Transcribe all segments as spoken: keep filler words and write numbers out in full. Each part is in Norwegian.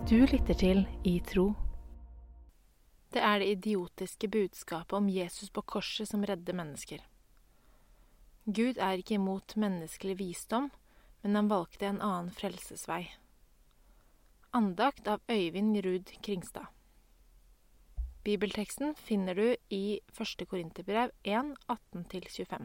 Du lytter til I Tro. Det er det idiotiske budskapet om Jesus på korset som redder mennesker. Gud er ikke imot menneskelig visdom, men han valgte en annen frelsesvei. Andakt av Øyvind Ruud Kringstad. Bibelteksten finner du i første Korinterbrev en, atten til tjuefem.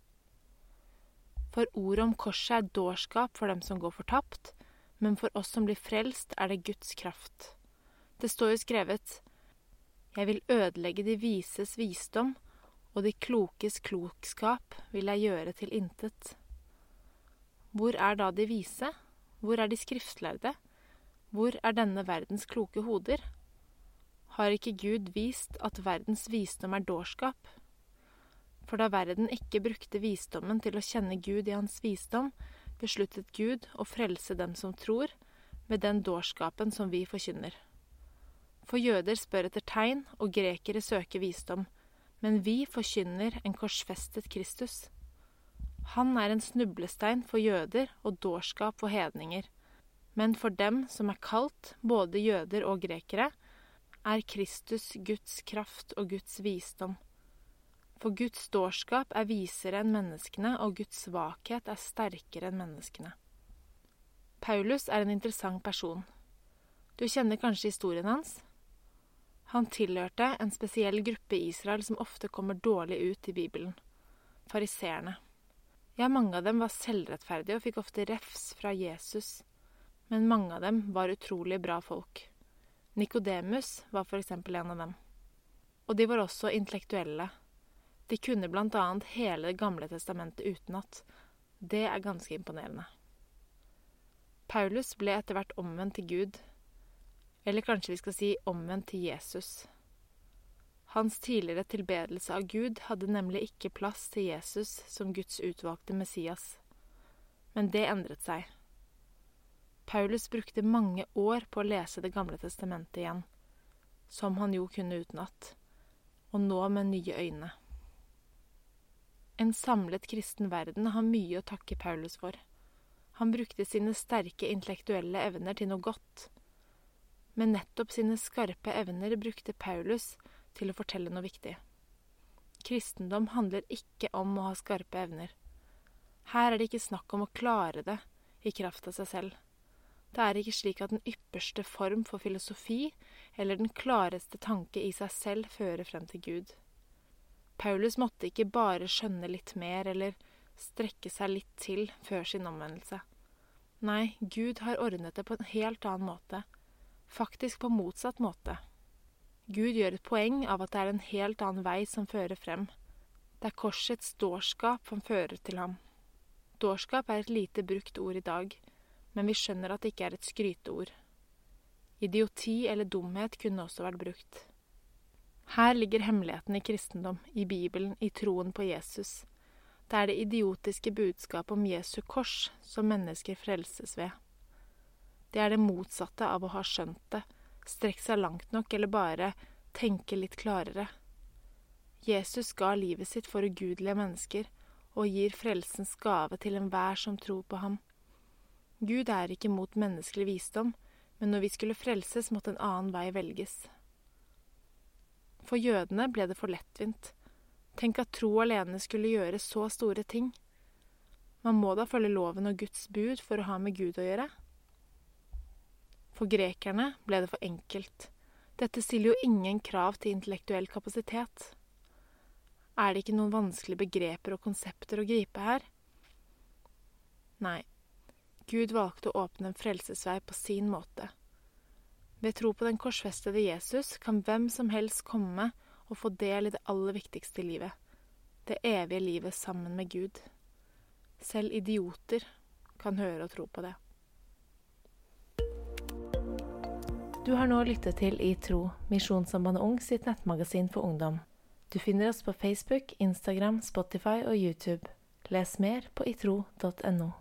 For ordet om korset er dårskap for dem som går fortapt, men for oss som blir frelst er det Guds kraft. Det står jo skrevet: Jeg vil ødelegge de vises visdom, og de klokes klokskap vil jeg gjøre til intet. Hvor er da de vise? Hvor er de skriftlærde? Hvor er denne verdens kloke hoder? Har ikke Gud vist at verdens visdom er dårskap? For da verden ikke brukte visdommen til å kjenne Gud i hans visdom, besluttet Gud å frelse dem som tror, med den dårskapen som vi forkynner. For jøder spør etter tegn, og grekere søker visdom, men vi forkynner en korsfestet Kristus. Han er en snublestein for jøder og dårskap for hedninger, men for dem som er kalt, både jøder og grekere, er Kristus Guds kraft og Guds visdom. For Guds dårskap er visere enn menneskene, og Guds svakhet er sterkere enn menneskene. Paulus er en interessant person. Du kjenner kanskje historien hans? Han tilhørte en spesiell gruppe i Israel som ofte kommer dårlig ut i Bibelen. Fariseerne. Ja, mange av dem var selvrettferdige og fikk ofte refs fra Jesus, men mange av dem var utrolig bra folk. Nikodemus var for eksempel en av dem. Og de var også intellektuelle. De kunne blant annet hele det gamle testamentet utenat. Det er ganske imponerende. Paulus ble etter hvert omvendt til Gud, eller kanskje vi skal si omvendt til Jesus. Hans tidligere tilbedelse av Gud hadde nemlig ikke plass til Jesus som Guds utvalgte Messias. Men det endret seg. Paulus brukte mange år på å lese det gamle testamentet igjen, som han jo kunne utenat, og nå med nye øyne. En samlet kristen verden har mye å takke Paulus for. Han brukte sine sterke intellektuelle evner til noe godt. Men nettopp sine skarpe evner brukte Paulus til å fortelle noe viktig. Kristendom handler ikke om å ha skarpe evner. Her er det ikke snakk om å klare det i kraft av seg selv. Det er ikke slik at den ypperste form for filosofi eller den klareste tanke i seg selv fører frem til Gud. Paulus måtte ikke bare skjønne litt mer eller strekke seg litt til før sin omvendelse. Nei, Gud har ordnet det på en helt annen måte, faktisk på motsatt måte. Gud gjør et poeng av at det er en helt annen vei som fører frem. Det er korsets dårskap som fører til ham. Dårskap er et lite brukt ord i dag, men vi skjønner at det ikke er et skryteord. Idioti eller dumhet kunne også vært brukt. Her ligger hemmeligheten i kristendom, i Bibelen, i troen på Jesus. Det er det idiotiske budskapet om Jesu kors som mennesker frelses ved. Det er det motsatte av å ha skjønt det, strekke seg langt nok eller bare tenke litt klarere. Jesus ga livet sitt for ugudelige mennesker og gir frelsens gave til enhver som tror på ham. Gud er ikke mot menneskelig visdom, men når vi skulle frelses, måtte en annen vei velges. For jødene ble det for lettvint. Tenk at tro alene skulle gjøre så store ting. Man må da følge loven og Guds bud for å ha med Gud å gjøre. For grekerne ble det for enkelt. Dette stiller jo ingen krav til intellektuell kapasitet. Er det ikke noen vanskelige begreper og konsepter å gripe her? Nei, Gud valgte å åpne en frelsesvei på sin måte. Ved tro på den korsfestede Jesus kan hvem som helst komme og få del i det aller viktigste i livet, det evige livet sammen med Gud. Selv idioter kan høre og tro på det. Du har nå lyttet til I Tro, Misjonssambandet Ung sitt nettmagasin for ungdom. Du finner oss på Facebook, Instagram, Spotify og YouTube. Les mer på itro punktum no.